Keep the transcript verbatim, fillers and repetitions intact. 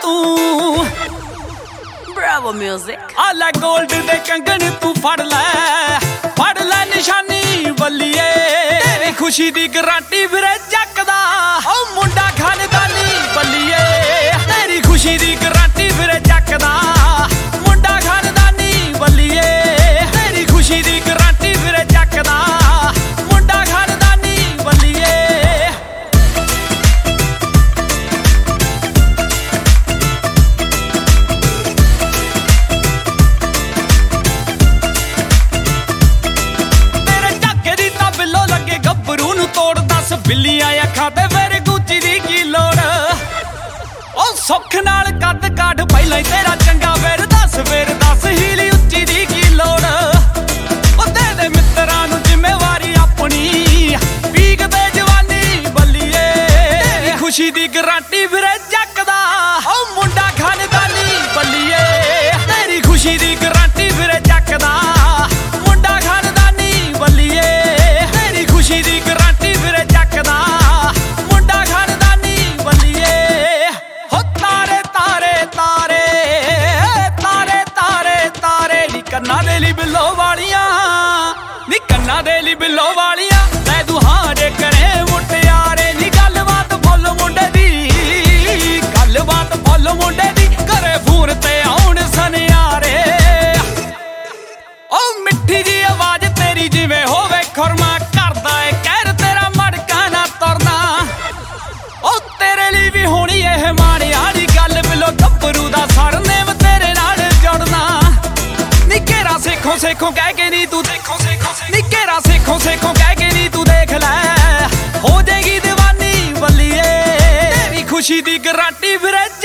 तू Bravo music आला gold दे कंगन तू फड़ लै फड़ लै निशानी बल्लिए तेरी खुशी दी गारंटी फिरे जकदा ओ मुंडा खानदानी बल्लिए तेरी खुशी दी गारंटी फिरे जकदा मुंडा खानदानी बल्लिए तेरी खुशी दी गारंटी फिरे जकदा मुंडा खानदानी बल्लिए तोड़ दस बिल्लियां अखां ते फिर गुच्ची दी की लोड़ ओ सुख नाल कद काठ पहला ही तेरा चंगा फिर दस फिर दस हीली उच्ची दी की लोड़ ओ दे दे मित्तरां नूं जिम्मेवारी अपनी पीक ते जवानी बल्लिए तेरी खुशी दी गारंटी फिरे जकदा ओ मुंडा खानदानी बल्लिए तेरी खुशी दी गारंटी फिरे जकदा मुंडा खानदानी बल्लिए तेरी खुशी दी कन्ना दे ली बिल्लो वालियां नी कन्ना दे ली बिल्लो वालियां लै दुहारे करे मुटियारे नी गलबात फुल मुंडे दी गलबात फुल मुंडे दी करे फूर ते आउण सनियारे ओ मिट्ठी जी आवाज तेरी जिवें होवे खुरमा करदा ए कहर तेरा मड़का ना तुरना ओ तेरे ਲਈ भी होनी एह माणिया दी गल बिल्लो गब्बरू दा सरनेम तेरे नाल जुड़ना निकेरा सेखों सेखों कह के नी तू देखो निकेरा सेखों सेखों कह के नी तू देख लै हो जाएगी दीवानी बल्लिए तेरी खुशी दी गारंटी फिरे